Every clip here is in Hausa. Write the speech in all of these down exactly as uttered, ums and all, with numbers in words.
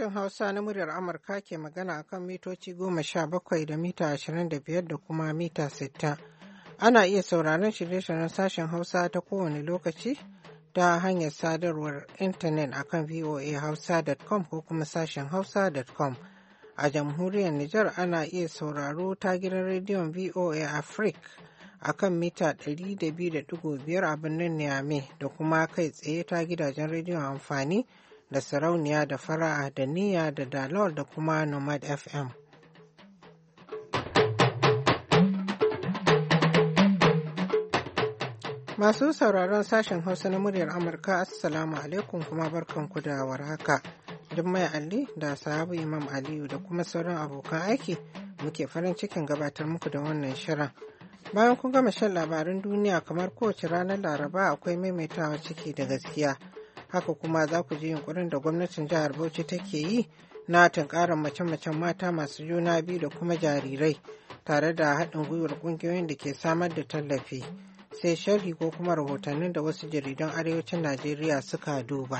Sashen Hausa na muryar Amurka ke magana akan mitoci goma sha bakwai da mita ashirin da biyar da kuma mita sittin. Ana iya sauraron shirye-shiryen sashen Hausa ta kowane lokaci ta hanyar sadarwar intanet akan voa hausa dot com ko kuma sashen hausa dot com. A jamhuriyar Nijar ana iya sauraro ta gidan rediyon V O A Africa akan mita ɗari da biyu da ɗigo biyar a birnin Niamey da kuma kai tsaye ta gidajen rediyon amfani da sarauniya da fara'a da niyya da dalol da kuma nomad F M. Masu sauraron sashen Hausa na muryar Amurka, Assalamu alaikum kuma barkanku da warhaka. Jummai Ali da sahabu Imam Aliyu da kuma sauran abokan aiki muke farin cikin gabatar muku da wannan shirin. Bayan kun gama shan labarin duniya kamar kowace ranar Laraba akwai maimaitawa ciki da gaskiya. Haka kuma za ku ji yunkurin da gwamnatin jihar Bauchi take yi na tunkarar mace-macen mata masu juna biyu da kuma jarirai tare da haɗin gwiwar ƙungiyoyin da ke samar da tallafi. Sai sharhi ko kuma rahotannin da wasu jaridan arewacin Najeriya suka duba.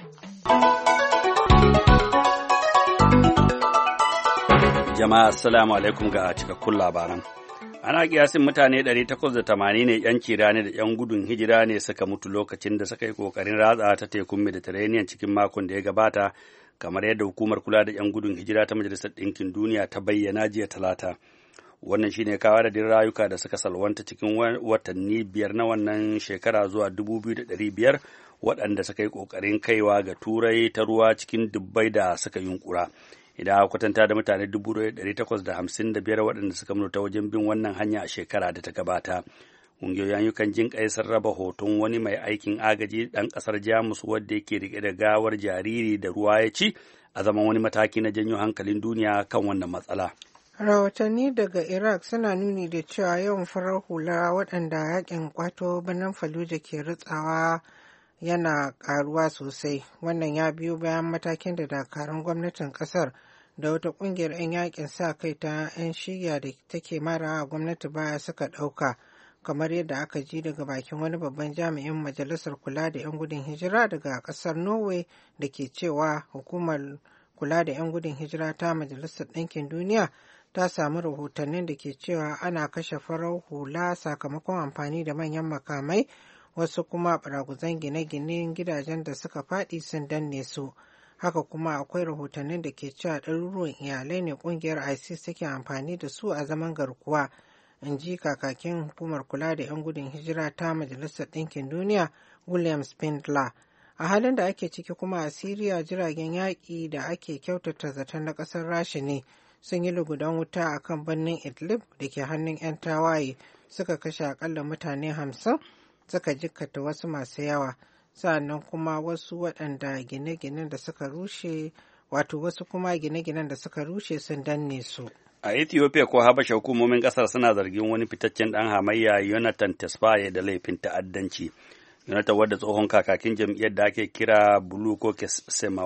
Jama'a assalamu alaikum ga cikakkun labaran. Ana kiyasin mutane ɗari takwas da tamanin ne ‘yan kirani da ‘yan gudun hijira ne suka mutu lokacin da suka yi ƙoƙarin ratsa ta tekun Mediterranean cikin makon da ya gabata, kamar yadda hukumar kula da ‘yan gudun hijira ta Majalisar Ɗinkin Duniya ta bayyana jiya Talata. Wannan shine kawo adadin rayuka da suka salwanta cikin watanni biyar na wannan shekara zuwa dubu biyu da ɗari biyar waɗanda suka yi ƙoƙarin kaiwa ga Turai ta ruwa cikin dubbai da suka yunkura. Idan aka kwatanta da mutane dubu ɗari takwas da hamsin da biyar waɗanda suka mutu ta wajen bin wannan hanya a shekara da ta gabata. Ƙungiyoyin ayyukan jin ƙai sun raba hoton wani mai aikin agaji ɗan ƙasar Jamus wadda yake riƙe da gawar jariri da ruwa ya ci a zaman wani mataki na janyo hankalin duniya kan wannan matsala. Rahotanni daga Iraq suna nuni da cewa yawan farar hula waɗanda yakin kwato birnin Fallujah ke ritsawa yana ƙaruwa sosai. Wannan ya biyo bayan matakin da dakarun gwamnatin ƙasar da wata ƙungiyar 'yan yakin sa kai ta 'yan shiya da take marawa gwamnati baya suka ɗauka, kamar yadda aka ji daga bakin wani babban jami'in majalisar kula da 'yan gudun hijira daga ƙasar Norway da ke cewa hukumar kula da 'yan gudun hijira ta Majalisar Ɗinkin Duniya ta samu rahotannin da ke cewa ana kashe farar hula sakamakon amfani da manyan makamai, wasu kuma baraguzan gine-ginen gidajen da suka faɗi sun danne su. Haka kuma akwai rahotannin da ke cewa ɗaruruwan iyalai ne ƙungiyar ISIS take amfani da su a zaman garkuwa, in ji kakakin hukumar kula da 'yan gudun hijira ta Majalisar Ɗinkin Duniya William Spindler. A halin da ake ciki kuma a Siriya, jiragen yaƙi da ake kyautata zaton na ƙasar Rasha ne sun yi lugudan wuta a kan birnin Idlib da ke hannun 'yan tawaye, suka kashe akalla mutane hamsin, suka jikkata wasu masu yawa. Sa'annan kuma wasu waɗanda gine-ginen da suka rushe wato wasu kuma gine-ginen da suka rushe sun danne su. A Ethiopia ko Habasha, hukumomin ƙasar suna zargin wani fitaccen ɗan hamayya Yonathan Tesfaye da laifin ta'addanci. Yonathan, wadda tsohon kakakin jam'iyyar da ake kira Blue Caucus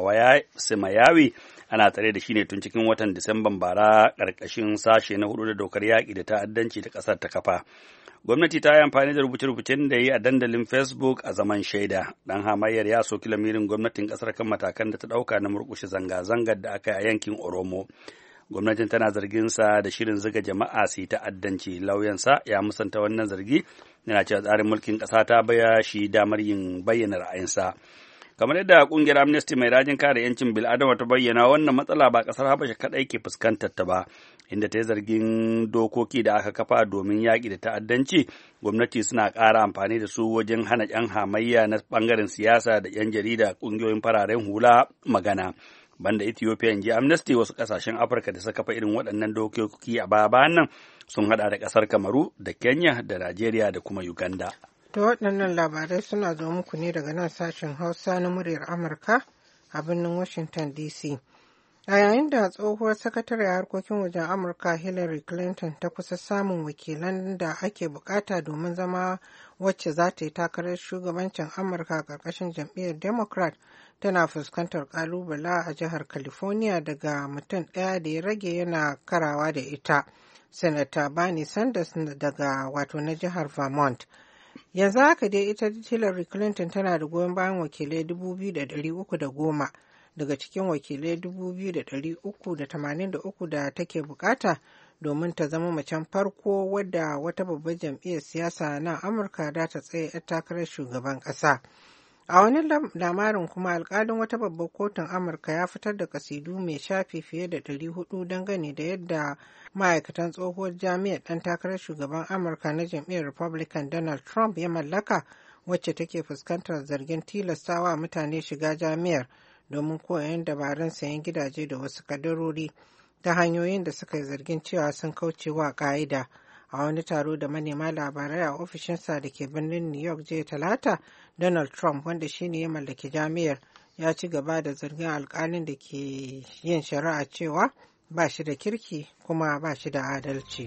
Semayawi, ana tsare da shi ne tun cikin watan Disamban bara ƙarƙashin sashe na hudu da dokar yaƙi da ta'addanci da ƙasar ta kafa. Gwamnati ta yi amfani da rubuce-rubucen da yi a dandalin Facebook a zaman shaida. Ɗan hamayyar ya soki lamirin gwamnatin ƙasar kan matakan da ta ɗauka na murƙushe zanga-zangar da aka yi a yankin Oromo. Gwamnatin tana zargin sa da shirin zuga jama'a su yi ta'addanci. Lauyansa ya musanta wannan zargi, yana cewa tsarin mulkin ƙasa ta baya shi damar yin bayyana ra'ayinsa. Kamar yadda ƙungiyar Amnesty mai rajin kare 'yancin bil'adama ta bayyana, wannan matsala ba ƙasar Habasha kaɗai ke fuskantar ta ba, inda ta yi zargin dokoki da aka kafa domin yaƙi da ta'addanci, gwamnati suna ƙara amfani da su wajen hana 'yan hamayya na ɓangaren siyasa da 'yan jarida ƙungiyoyin fararen hula magana. Banda Ethiopia, in ji Amnesty, wasu ƙasashen Afirka da suka kafa irin waɗannan dokoki a baya-bayan nan sun haɗa da ƙasar Kamaru da Kenya da Najeriya da kuma Uganda. Da waɗannan labarai suna zo muku ne daga nan sashen Hausa na muryar Amurka a birnin Washington D C. A yayin da tsohuwar sakatare harkokin wajen Amurka Hillary Clinton ta kusa samun wakilan da ake bukata domin zama wacce za ta yi takarar shugabancin Amurka a ƙarƙashin jam'iyyar Democrat, tana fuskantar ƙalubala a jihar California daga mutum ɗaya da ya rage yana karawa da ita, Senator Bernie Sanders daga wato na jihar Vermont. Yanzu haka dai ita Hillary Clinton tana da goyon bayan wakilai dubu biyu da ɗari uku da goma daga cikin wakilai dubu biyu da ɗari uku da tamanin da uku da take bukata domin ta zama macen farko wadda wata babbar jam'iyyar siyasa na Amurka da ta tsaye 'yar takarar shugaban ƙasa. A wani lamarin kuma alkalin wata babbar kotun Amurka ya fitar da kasidu mai shafi fiye da ɗari hudu dangane da yadda ma'aikatan tsohuwar jami'ar ɗan takarar shugaban Amurka na jam'iyyar Republican Donald Trump ya mallaka, wacce take fuskantar zargin tilastawa mutane shiga jami'ar domin koyon dabarun sayan gidaje da wasu kadarori ta hanyoyin da suka yi zargin cewa sun kauce wa ƙa'ida. A wani taro da manema labarai a ofishinsa da ke birnin New York jiya Talata, Donald Trump, wanda shine ya mallaki jami'ar, ya ci gaba da zargin alkalin da ke yin shari'a cewa ba shi da kirki kuma ba shi da adalci.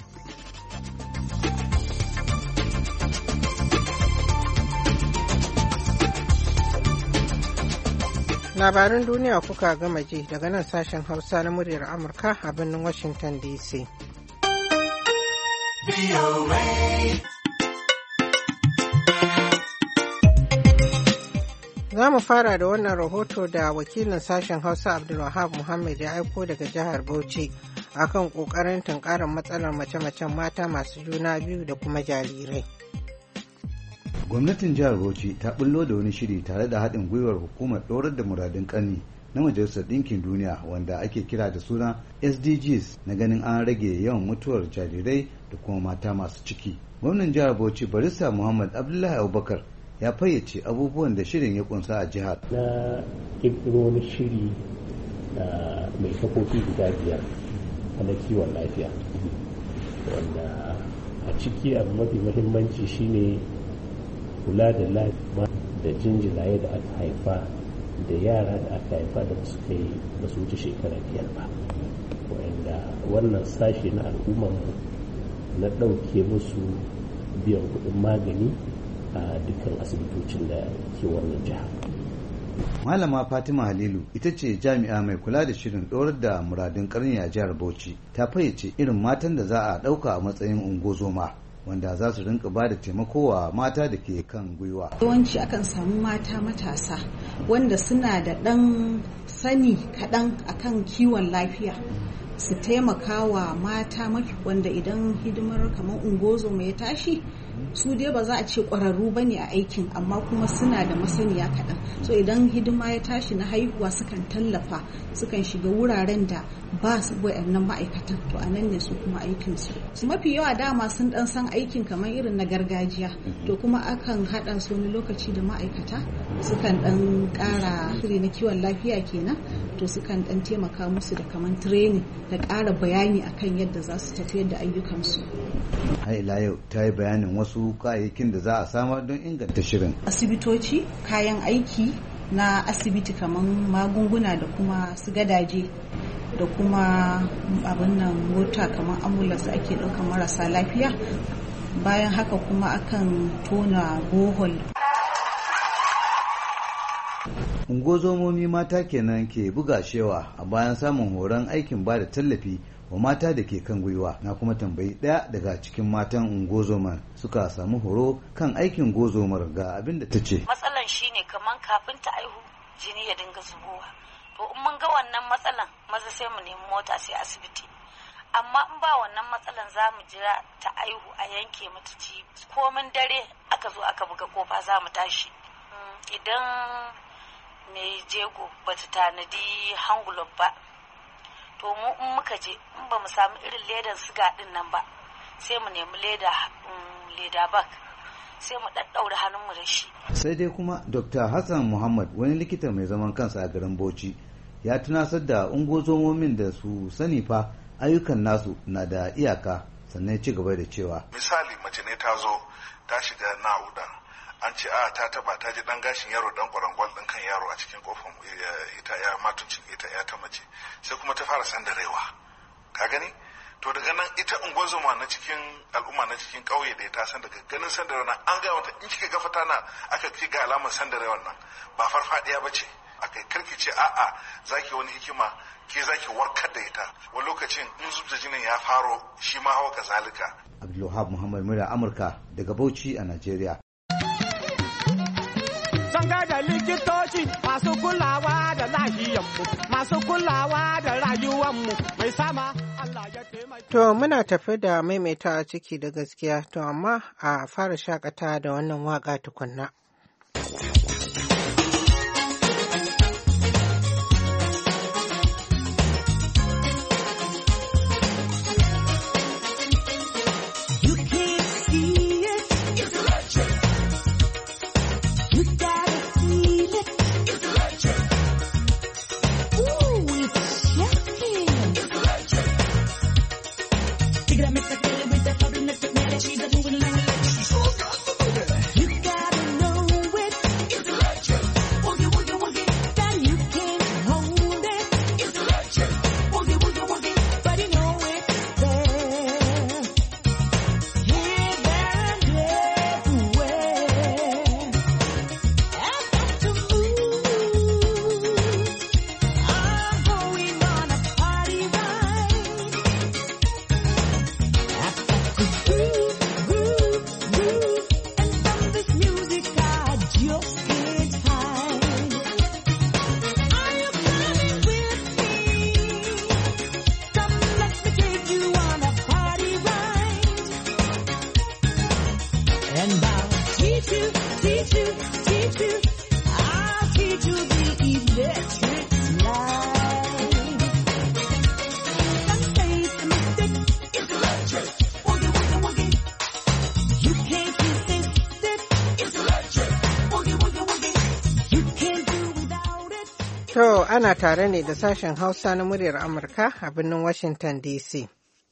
Labaran duniya kuka gama ji daga nan sashen Hausa na muryar Amurka a birnin Washington D C. Za mu fara da wannan rahoto da wakilin sashen Hausa Abdulwahab Muhammad ya aiko daga jihar Bauchi akan ƙoƙarin tunkarar matsalar mace-macen mata masu juna biyu da kuma jarirai. Gwamnatin jihar Bauchi ta bullo da wani shiri tare da haɗin gwiwar hukumar ɗorar da muradun ƙarni na Majalisar Ɗinkin Duniya wanda ake kira da suna S D Gs na ganin an rage yawan mutuwar jarirai da kuma mata masu ciki. Gwamnan jihar Bauchi Barista Muhammad Abdullahi Abubakar ya fayyace abubuwan da shirin ya kunsa a jihar. Na kirkiro wani shiri mai kafofi guda biyar na kiwon lafiya wanda a ciki abu mafi muhimmanci shine kula da lafiya da jinjiraye da aka haifa da yara da aka haifa da su kai ba su wuce shekara biyar ba, wanda wannan sashe na al'ummarmu na ɗauke musu biyan kuɗin magani a dukkan asibitocin da ke wannan jiha. Malama Fatima Halilu ita ce jami'a mai kula da shirin ɗorar da muradun ƙarni a jihar Bauchi, ta fayyace irin matan da za a ɗauka a matsayin ungozoma wanda za su rinka ba da taimako wa mata da ke kan gwiwa. Yawanci akan samu mata matasa wanda suna da ɗan sani kaɗan akan kiwon lafiya su taimaka wa mata mafi wanda idan hidimar kamar ungozoma ya tashi su dai ba za a ce ƙwararru ba ne a aikin amma kuma suna da masaniya kaɗan, so idan hidima ya tashi na haihuwa sukan tallafa sukan shiga wuraren da ba su wayannan ma'aikatan, to a nan ne su kuma aikinsu su mafi yawa dama sun ɗan san aikin kamar irin na gargajiya, to kuma akan haɗa su wani lokaci da ma'aikata sukan ɗan ƙara shiri na kiwon lafiya kenan, to sukan ɗan taimaka musu da kamar training da ƙara bayani akan yadda za su tafiyar da ayyukansu. Har ila yau ta yi bayanin wasu kayayyakin da za a samar don inganta shirin. Asibitoci, kayan aiki na asibiti kamar magunguna da kuma su gadaje da kuma abin nan mota kamar ambulance ake ɗaukar marasa lafiya. Bayan haka kuma akan tona bohol. Ungozomomi mata kenan ke buga shewa a bayan samun horon aikin ba da tallafi wa mata da ke kan gwiwa. Na kuma tambayi ɗaya daga cikin matan ungozomar suka samu horo kan aikin gozomar ga abin da ta ce. Matsalan shine kaman kafin ta aihu jini ya dinga zubowa, to in mun ga wannan matsalan maza sai mu nemi mota sai asibiti, amma in ba wannan matsalan za mu jira ta aihu a yanke mata ci, komin dare aka zo aka buga kofa za mu tashi. Idan mai jego bata tanadi hangulob ba, to mu in muka je in ba mu samu irin ledan siga din nan ba sai mu nemi leda leda bag sai mu daddaure hannunmu da shi. Sai dai kuma Dr. Hassan Muhammad, wani likita mai zaman kansa a garin Bauchi, ya tunasar da ungozomomin da su sani fa ayyukan nasu na da iyaka, sannan ci gaba da cewa misali mace ne ta zo ta shiga na'uda, an ce a ta taba ta ji dan gashin yaro dan kwarangwal din kan yaro a cikin kofar ita ya matuncin ita ya ta mace, sai kuma ta fara sandarewa, ka gani to daga nan ita ungozoma na cikin al'umma na cikin kauye da ta san daga ganin sandarewa nan an ga wata in kika ga fata na aka ki ga alamar sandarewa nan ba farfadiya bace, akai karki ce a'a zaki wani hikima ke zaki warkar da ita, wani lokacin in zubda jinin ya faro shi ma hawa kazalika. Abdulwahab Muhammad, murya Amurka daga Bauchi a Najeriya. zan da likitoci masu kulawa da lahiyanmu, masu kulawa da rayuwanmu mai sama Allah ya taimaka. To muna tafi da maimaita ciki da gaskiya, to amma a fara shakata da wannan waka tukunna. To ana tare ne da sashen Hausa na muryar Amurka a birnin Washington D C.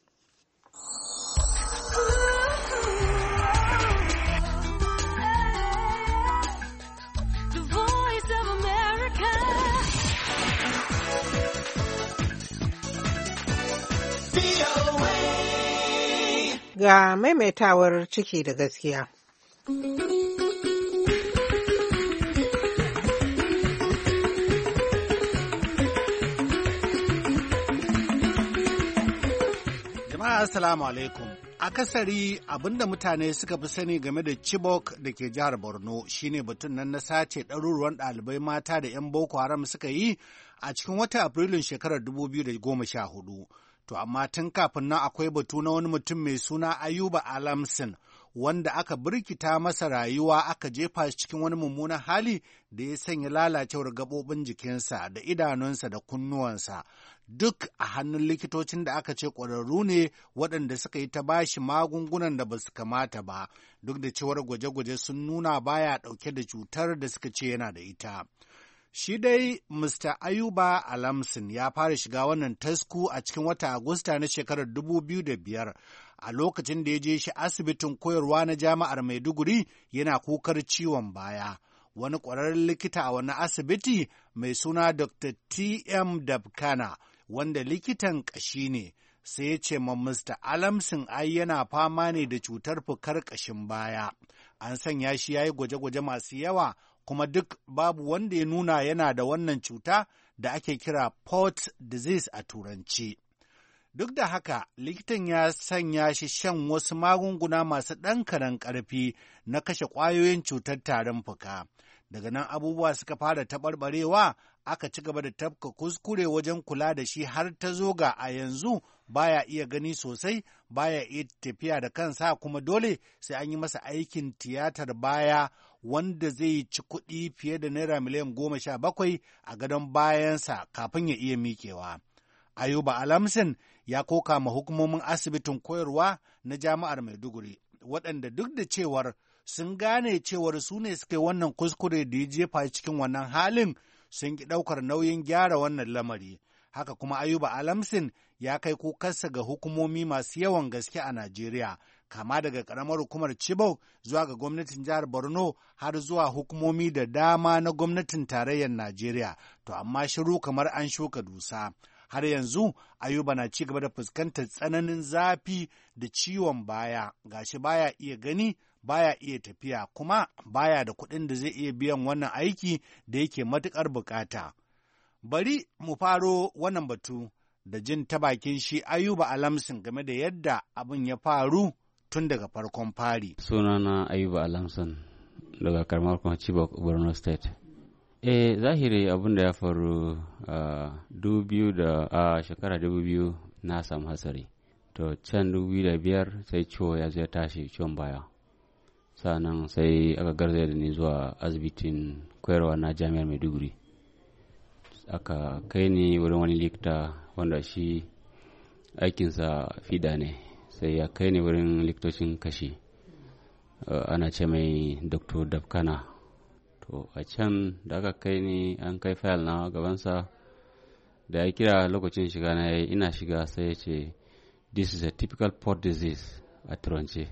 Ga maimaitawar ciki da gaskiya. Assalamu alaikum. Akasari abinda mutane suka fi sani game da Chibok da ke jihar Borno shine batun nan na sace ɗaruruwan ɗalibai mata da 'yan Boko Haram suka yi a cikin watan Afrilun shekarar dubu biyu da goma sha hudu. To amma tun kafin nan akwai batu na wani mutum mai suna Ayuba Alamsin wanda aka birkita masa rayuwa aka jefa shi cikin wani mummunan hali da ya sanya lalacewar gaɓoɓin jikinsa da idanunsa da kunnuwansa. Duk a hannun likitocin da aka ce ƙwararru ne waɗanda suka yi ta bashi magungunan da ba su kamata ba, duk da cewar gwaje-gwaje sun nuna baya ɗauke da cutar da suka ce yana da ita. Shi dai Mister Ayuba Alamsin ya fara shiga wannan tasku a cikin watan Agusta na shekarar dubu biyu da biyar a lokacin da ya je shi asibitin koyarwa na jami'ar Maiduguri yana kukar ciwon baya. Wani ƙwararren likita a wani asibiti mai suna Doctor T M Dabkana, wanda likitan ƙashi ne, sai ya ce ma Mister Alamsin ai yana fama ne da cutar fukar ƙashin baya. An sanya shi ya yi gwaje-gwaje masu yawa, kuma duk babu wanda ya nuna yana da wannan cuta da ake kira Port disease a Turanci. Duk da haka, likitan ya sanya shi shan wasu magunguna masu ɗan karen ƙarfi na kashe ƙwayoyin cutar tarin fuka. Daga nan abubuwa suka fara taɓarɓarewa, aka ci gaba da tafka kuskure wajen kula da shi har ta zo ga a yanzu baya iya gani sosai, baya iya tafiya da kansa, kuma dole sai an yi masa aikin tiyatar baya wanda zai ci kuɗi fiye da naira miliyan goma sha bakwai a gadon bayansa kafin ya iya miƙewa. Ayuba Alamsin ya koka ma hukumomin asibitin koyarwa na jami'ar Maiduguri, waɗanda duk da cewar sun gane cewar su ne suka yi wannan kuskure da ya jefa cikin wannan halin, sun ki ɗaukar nauyin gyara wannan lamari. Haka kuma Ayuba Alamsin ya kai kukarsa ga hukumomi masu yawan gaske a Najeriya, kama daga ƙaramar hukumar Chibok zuwa ga gwamnatin jihar Borno har zuwa hukumomi da dama na gwamnatin tarayyar Najeriya, to amma shiru kamar an shuka dusa. Har yanzu Ayuba na ci gaba da fuskantar tsananin zafi da ciwon baya, gashi baya iya gani, baya iya tafiya, kuma baya da kuɗin da zai iya biyan wannan aiki da yake matuƙar bukata. Bari mu faro wannan batu da jin ta bakin shi Ayuba Alamsin game da yadda abin ya faru tun daga farkon fari. Sunana Ayuba Alamsin, daga karamar kuma Chibok, Borno State. Eh zahiri abin da ya faru a dubu biyu da a shekara dubu biyu na samu hatsari. To can dubu biyu da biyar sai ciwo ya zai tashi ciwon baya. Sannan sai aka garzaya da ni zuwa asibitin koyarwa na jami'ar Maiduguri. Aka kai ni wurin wani likita wanda shi aikinsa fida ne. Sai ya kai ni wurin likitocin kashi. Uh, ana ce mai Doctor Dabkana. To a can da aka kai ni an kai fayil na gabansa da ya kira lokacin shiga na yayi ina shiga sai ya ce this is a typical port disease a turance.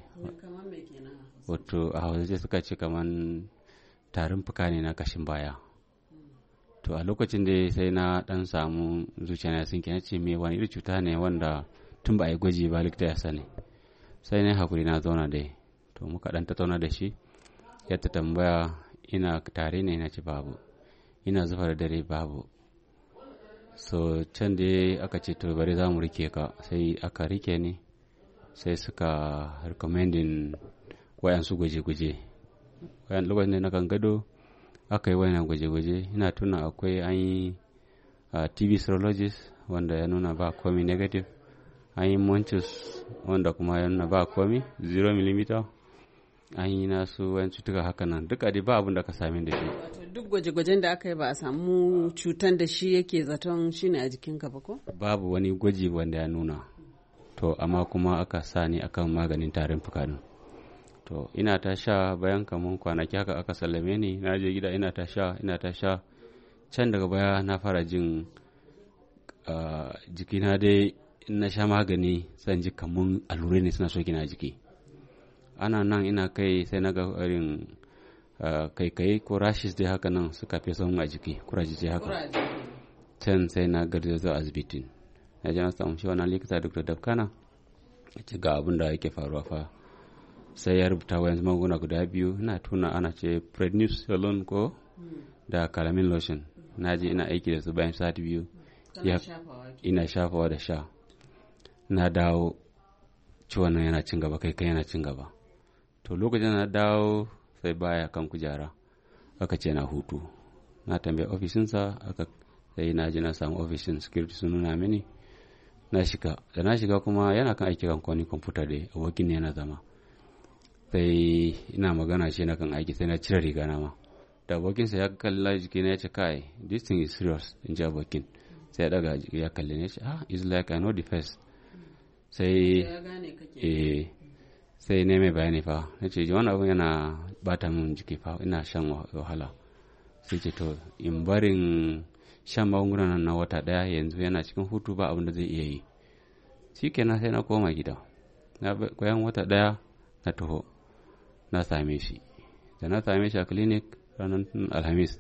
Wato a hausa suka ce kaman tarin fuka ne na kashin baya. To a lokacin da sai na dan samu zuciya na sun ce me wani irin cuta ne wanda tun ba a yi gwaji ba likita ya sani. Sai na hakuri na zauna dai. To muka dan tattauna da shi ya ta tambaya ina tare ne na ci babu, ina zufa da dare babu. So can dai aka ce to bari za mu rike ka, sai aka rike ni sai suka recommending wayansu gwaje-gwaje. Wayan lokacin da na kan gado aka yi wayan gwaje-gwaje, ina tuna akwai an yi uh, T B serologist wanda ya nuna ba komi negative, an yi Monchus wanda kuma ya nuna ba komi zero millimeter, an yi nasu wani cutuka haka nan duka dai ba abin da ka sami da shi. Wato duk gwaje-gwajen da aka yi ba a samu cutan da shi yake zaton shi ne a jikinka ba ko? Babu wani gwaji wanda ya nuna. To amma kuma aka sa ni akan maganin tarin fuka din. To ina ta sha bayan kamun kwanaki haka aka sallame ni, na je gida ina ta sha ina ta sha can daga baya na fara jin uh, jikina dai in na sha magani san ji kamun allurai ne suna soki na jiki. Ana nan ina kai sai na ga irin kai-kai ko rashis dai haka nan suka fi son a jiki kuraje haka. Can sai na garza zuwa asibitin na je na samu shi wannan likita Doctor Dabkana ya ce ga abin da yake faruwa fa. Sai ya rubuta wayan magunguna guda biyu, ina tuna ana ce prednisolone ko da calamine lotion. Na je ina aiki da su bayan sati biyu ina shafawa da sha. Na dawo ciwon nan yana cin gaba, kai kai yana cin gaba. To lokacin na dawo sai baya kan kujera aka ce na hutu. Na tambaye ofishinsa aka sai na je na samu ofishin security sun nuna mini na shiga. Da na shiga kuma yana kan aiki kan kwani kwamfuta dai abokin ne yana zama. Sai ina magana shi na kan aiki sai na cire riga na ma. Da abokinsa ya kalla jiki na ya ce kai this thing is serious in ji abokin. Sai ya daga ya kalle ne ya ce ah it's like I know the face. Sai eh sai ne mai bayani fa na ce ji wani abu yana bata min jiki fa ina shan wahala. Sai ce to in barin shan magungunan na wata daya yanzu yana cikin hutu ba abin da zai iya yi. Shikenan sai na koma gida na bayan wata daya na taho na same shi. Da na same shi a clinic ranar alhamis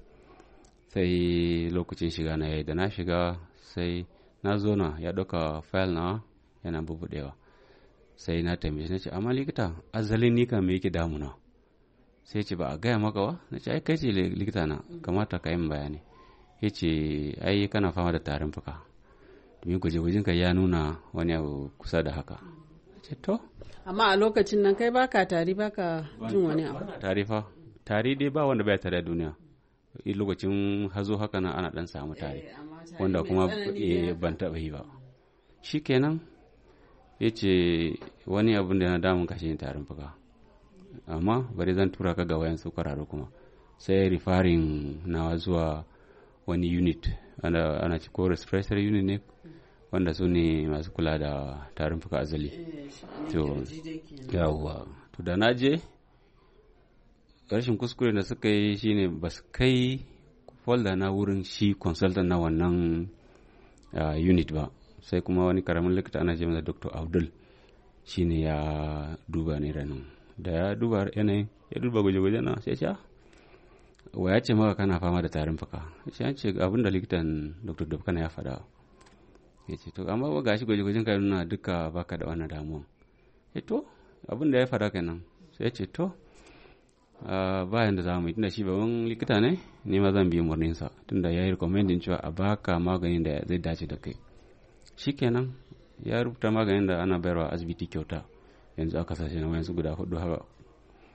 sai lokacin shiga na yayi. Da na shiga sai na zo na ya ɗauka file na yana bubudewa. Sai na tambaye shi na ce amma likita azalin ni kan me yake damuna? Sai ce ba a gaya maka ba? Na ce ai kai ce likita na kamata ka yi min bayani. Ya ce ai kana fama da tarin fuka domin gwaje-gwajen ka ya nuna wani abu kusa da haka. Ce to amma a lokacin nan kai baka tari baka jin wani abu? Tari fa tari dai ba wanda bai tare a duniya. In lokacin hazo haka nan ana dan samu tari wanda kuma ban taɓa yi ba. Shikenan ya ce wani abin da na damun kashe yin tarin fuka amma bari zan tura ka ga wayan su kwararru kuma. Sai rifarin nawa zuwa wani unit ana, ana ci ko respiratory unit ne wanda su ne masu kula da tarin fuka azali. To yawwa to da na je rashin kuskure da suka yi shine ba su kai folder na wurin shi consultant na wannan uh, unit ba. Sai kuma wani karamin likita ana ce masa Doctor Abdul shine ya duba ni ranar. Da ya duba yanayin ya duba gwaje-gwaje na sai ce wa ya ce maka kana fama da tarin fuka? Shi an ce abin da likitan Doctor Dabkana ya faɗa. Ya ce to amma ba gashi gwaje-gwajen ka nuna duka baka da wannan damuwa. Ya to abin da ya faɗa kenan. Sai ya ce to bayan da za mu yi tunda shi babban likita ne ni ma zan bi murninsa tunda ya yi recommending cewa a baka maganin da zai dace da kai. Shikenan ya rubuta maganin da ana bayarwa asibiti kyauta yanzu aka sashe na wayansu guda hudu haka.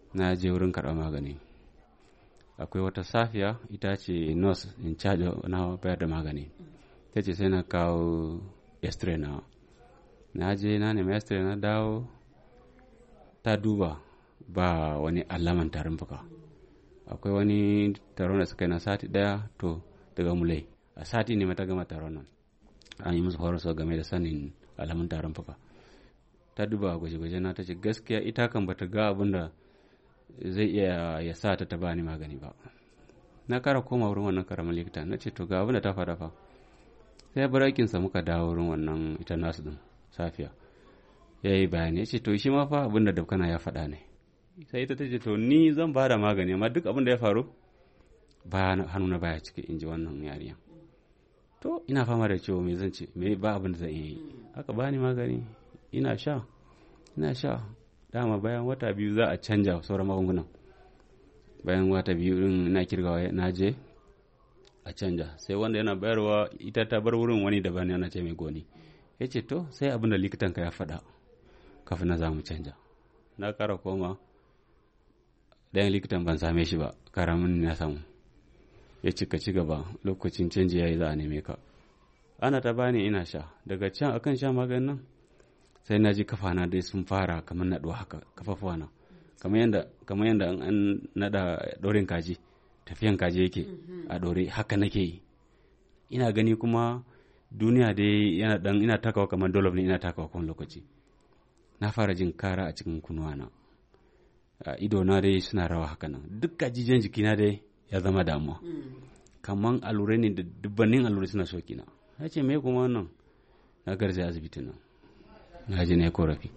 na je wurin karɓar magani. Akwai wata safiya ita ce nurse in charge na bayar da magani. Ta ce sai na kawo x-ray na. Na je na nemi x-ray na dawo ta duba ba wani alaman tarin fuka. Akwai wani taron da suka yi na sati daya to daga mulai. A sati ne mata gama taron nan. An yi musu horaswa game da sanin alamun tarin fuka. Ta duba gwaje-gwaje na ta ce gaskiya ita kan bata ga abin da zai iya ya sa ta ta bani magani ba. Na kara koma wurin wannan karamin likita na ce to ga abin da ta faɗa fa. Sai barakinsa muka dawo wurin wannan ita nasu din safiya. Ya yi bayani ya ce to shi ma fa abin da dabkana ya faɗa ne. Sai ita ta ce to ni zan ba da magani amma duk abin da ya faru ba hannuna baya ciki in ji wannan yarinya. To ina fama da ciwo me zan ce me ba abin da zan yi. Aka bani magani ina sha ina sha dama bayan wata biyu za a canja sauran magungunan. Bayan wata biyu din ina kirgawa na je a canja sai wanda yana bayarwa ita ta bar wurin wani daban yana ce mai goni. Ya ce to sai abin da likitanka ya faɗa kafin na za mu canja. Na kara koma ɗayan likitan ban same shi ba karamin na samu. Ya cika ci gaba lokacin canji ya yi za a neme ka. Ana ta bani ina sha daga can akan sha maganin nan sai na ji kafana dai sun fara kamar naɗuwa haka kafafuwana kamar yadda kamar yadda an naɗa ɗorin kaji tafiyan kaji yake a ɗore haka nake yi. Ina gani kuma duniya dai yana dan ina takawa kamar dolof ne ina takawa kowane lokaci. Na fara jin kara a cikin kunuwana. Ido na dai suna rawa haka nan duk gajijen jikina dai ya zama damuwa. Kaman allurai ne da dubbannin allurai suna soki na. Na ce me kuma wannan na garzaya asibiti nan. Na je na yi korafi.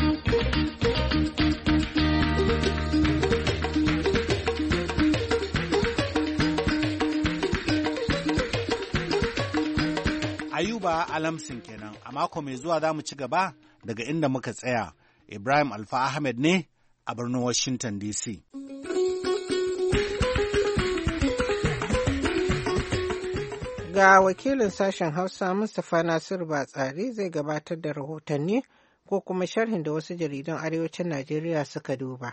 Ayuba Alamsin kenan a mako mai zuwa za mu ci gaba daga inda muka tsaya. Ibrahim Alfa Ahmed ne a birnin Washington D C. Ga wakilin sashen Hausa Mustapha Nasiru Batsari zai gabatar da rahotanni ko kuma sharhin da wasu jaridan arewacin Najeriya suka duba.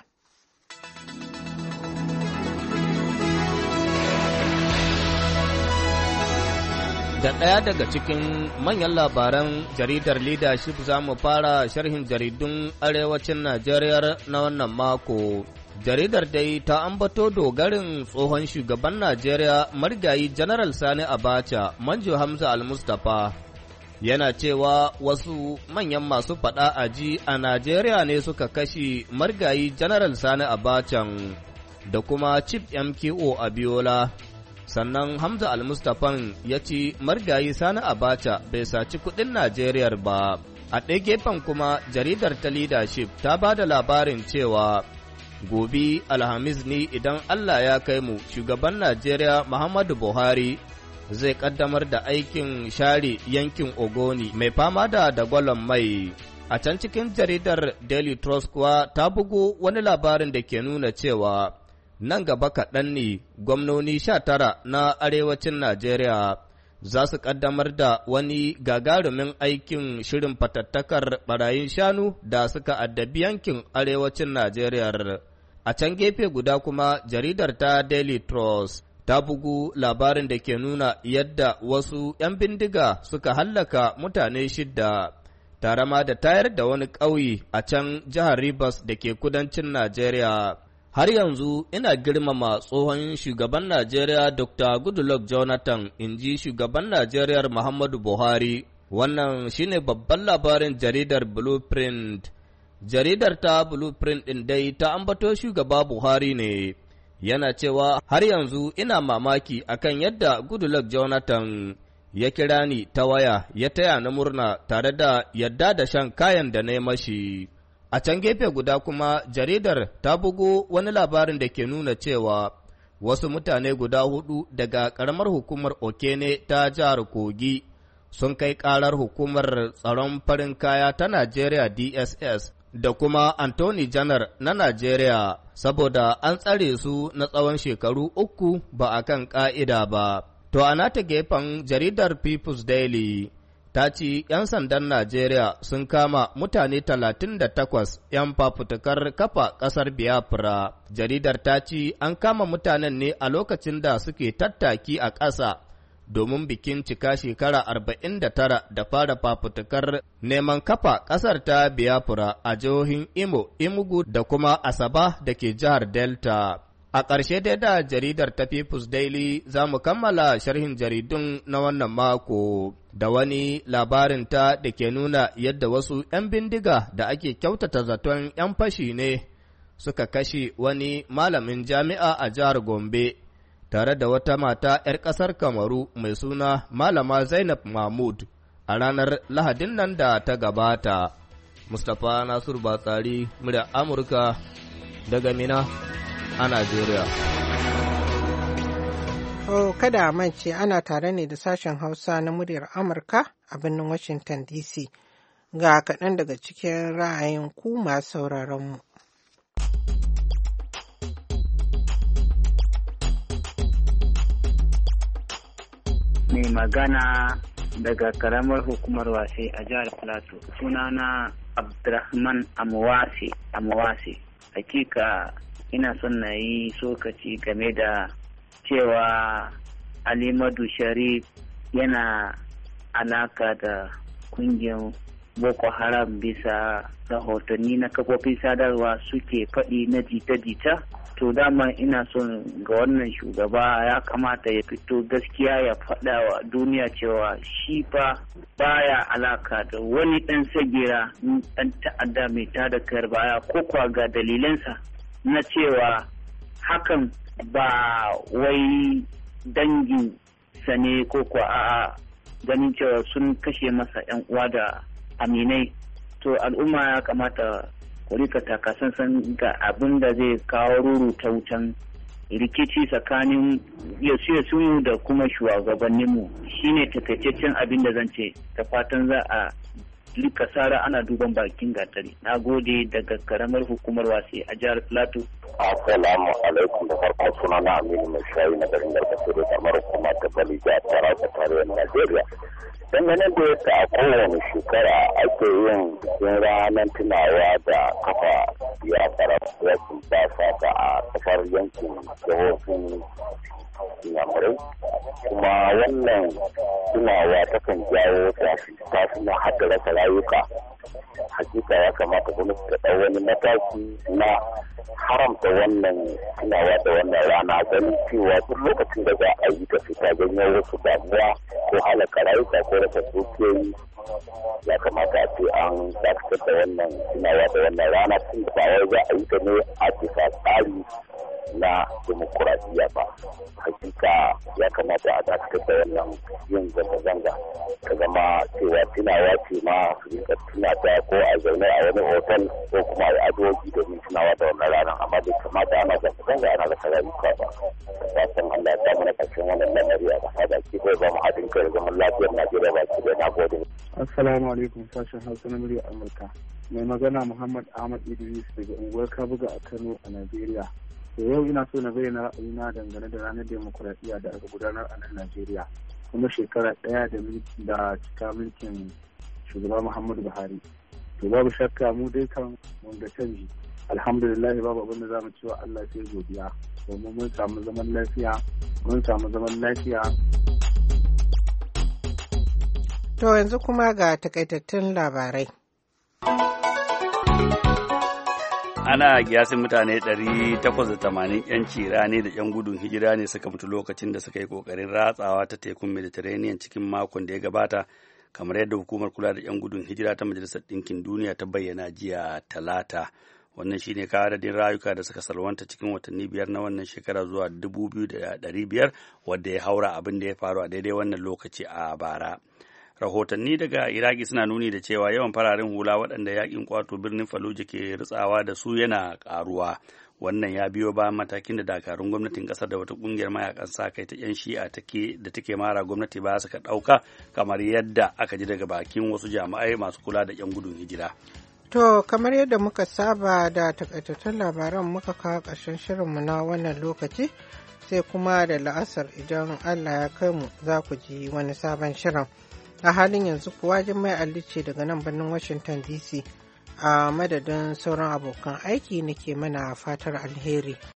Da ɗaya daga cikin manyan labaran jaridar Leadership za mu fara sharhin jaridun arewacin Najeriya na wannan mako. Jaridar dai ta ambato dogarin tsohon shugaban Najeriya marigayi General Sani Abacha, Manjo Hamza Al-Mustapha, yana cewa wasu manyan masu faɗa aji a Najeriya ne suka kashe marigayi General Sani Abacha da kuma Chief M K O Abiola. Sannan Hamza Al-Mustapha ya ce marigayi Sani Abacha bai saci kuɗin Najeriya ba. A ɗaya gefen kuma jaridar ta Leadership ta ba da labarin cewa gobe Alhamis ne idan Allah ya kai mu shugaban Najeriya Muhammadu Buhari zai kaddamar da aikin share yankin Ogoni mai fama da dagwalon mai. A can cikin jaridar Daily Trust kuwa ta bugu wani labarin da ke nuna cewa nan gaba kaɗan ne gwamnoni sha tara na arewacin Najeriya za su kaddamar da wani gagarumin aikin shirin fatattakar barayin shanu da suka addabi yankin arewacin Najeriya. A can gefe guda kuma jaridar ta Daily Trust ta bugu labarin da ke nuna yadda wasu ‘yan bindiga suka hallaka mutane shidda tare ma da tayar da wani ƙauye a can jihar Rivers da ke kudancin Najeriya. Har yanzu ina girmama tsohon shugaban Najeriya Doctor Goodluck Jonathan, in ji shugaban Najeriya Muhammadu Buhari. Wannan shine babban labarin jaridar Blueprint. Jaridar ta Blueprint ɗin dai ta ambato shugaba Buhari ne, yana cewa har yanzu ina mamaki akan yadda Goodluck Jonathan ya kira ni ta waya ya taya na murna tare da yadda da shan kayan da na yi mashi. A can gefe guda kuma jaridar ta bugo wani labarin da ke nuna cewa wasu mutane guda hudu daga ƙaramar hukumar Okene ta jihar Kogi sun kai ƙarar hukumar tsaron farin kaya ta Najeriya D S S da kuma Anthony Janar na Najeriya saboda an tsare su na tsawon shekaru uku ba a kan ƙa'ida ba. To a nata gefen jaridar People's Daily ta ce ‘yan sandan Najeriya sun kama mutane talatin da takwas ‘yan fafutukar kafa ƙasar Biafra. Jaridar ta ce an kama mutanen ne a lokacin da suke tattaki a ƙasa domin bikin cika shekara arba'in da tara da fara fafutukar neman kafa ƙasar ta Biafra a jihohin Imo, Enugu da kuma Asaba da ke jihar Delta. A ƙarshe dai da jaridar ta People's Daily za mu kammala sharhin jaridun na wannan mako da wani labarinta da ke nuna yadda wasu ‘yan bindiga da ake kyautata zaton ‘yan fashi ne suka kashe wani malamin jami'a a jihar Gombe tare da wata mata ‘yar ƙasar Kamaru mai suna Malama Zainab Mahmud a ranar Lahadin nan da ta gabata. Mustapha Nasiru Batsari, murya Amurka daga Mina a Najeriya. Oh, kada a mance ana tare ne da sashen Hausa na muryar Amurka a birnin Washington D C. Ga kaɗan daga cikin ra'ayin ku masu sauraron mu. Mai magana daga karamar hukumar wase a jihar Plateau. Sunana Abdurrahman Amwase. Amwase. Hakika ina son na yi sokaci game da cewa Alimadu Sharif yana alaka da kungiyar Boko Haram bisa rahotanni na kafofin sadarwa suke faɗi na jita-jita. To dama ina son ga wannan shugaba ya kamata ya fito gaskiya ya faɗa wa duniya cewa shi fa baya alaka da wani ɗan sagira ɗan ta'adda mai tada kayar baya ko kwa ga dalilansa na cewa hakan ba wai dangin sa ne ko kwa a ganin cewa sun kashe masa yan uwa da aminai. To al'umma ya kamata ku rika takasansan ga abin da zai kawo ruru ta wutan rikici tsakanin yasu da kuma shugabanninmu shine takaitaccen abin da zan ce, da fatan za a lika sara ana duban bakin gatari. Na gode daga karamar hukumar wasi a jihar Plateau. Assalamu alaikum, da farko suna na Aminu mai shayi na garin Garbace da kamar hukuma ta Bali jihar Taraba tarayyar Najeriya. Dangane da yadda a kowane shekara ake yin bikin ranar tunawa da kafa biyafara wasu basa ta a kafar yankin jihohin yamurai, kuma wannan tunawa takan jawo tashi na hada rasa rayuka. Hakika ya kamata gwamnati ta ɗau wani mataki na haramta wannan tunawa da wannan rana, ganin cewa duk lokacin da za a yi ta fita ganyen wasu damuwa ko halaka rayuka ko rasa dukiyoyi, ya kamata a ce an dakatar da wannan tunawa da wannan rana, tun da ba wai za a yi ta ne a bisa tsari na demokuraɗiyya ba. Hakika ya kamata a dakatar da wannan yin zanga-zanga ta zama cewa tunawa ce ma su rika tunata ko a zaune a wani otal ko kuma a adoji domin tunawa da wannan ranar, amma bai kamata ana zanga-zanga ana rasa rayuka ba. Fatan Allah ya samu na ƙarshen wannan lamari a ƙasa da ke bai zama haɗin kai zaman lafiyar Najeriya ba ke da na gode. Assalamu alaikum, sashen Hausa na murya Amurka. Mai magana Muhammad Ahmad Idris daga unguwar Kabuga a Kano a Najeriya. Da yau ina so na bayyana ra'ayina dangane da ranar demokuraɗiyya da aka gudanar a nan Najeriya, kuma shekara ɗaya da da cika mulkin shugaba Muhammadu Buhari. To babu shakka mu dai kan mun ga canji. Alhamdulillah, babu abin da zamu cewa Allah sai godiya. Domin mun samu zaman lafiya, mun samu zaman lafiya. To yanzu kuma ga takaitattun labarai. Ana kiyasin mutane ɗari takwas da tamanin ‘yanci rani da ‘yan gudun hijira ne suka mutu lokacin da suka yi ƙoƙarin ratsawa ta tekun Mediterranean cikin makon da ya gabata, kamar yadda hukumar kula da ‘yan gudun hijira ta Majalisar Ɗinkin Duniya ta bayyana jiya Talata. Wannan shi ne kawo adadin rayuka da suka salwanta cikin watanni biyar na wannan shekara zuwa dubu biyu da ɗari biyar, wadda ya haura abin da ya faru a daidai wannan lokaci a bara. Rahotanni daga Iraki suna nuni da cewa yawan fararen hula waɗanda yakin kwato birnin Fallujah ke ritsawa da su yana ƙaruwa. Wannan ya biyo bayan matakin da dakarun gwamnatin ƙasar da wata ƙungiyar mayakan sa kai ta 'yan shi'a da take mara gwamnati ba suka ɗauka, kamar yadda aka ji daga bakin wasu jami'ai masu kula da 'yan gudun hijira. To, kamar yadda muka saba da takaitattun labaran muka kawo ƙarshen shirinmu na wannan lokaci, sai kuma da la'asar idan Allah ya kai mu za ku ji wani sabon shirin. A halin yanzu kuwa Jummai Ali ce daga nan birnin Washington D C a madadin sauran abokan aiki nake mana fatar alheri.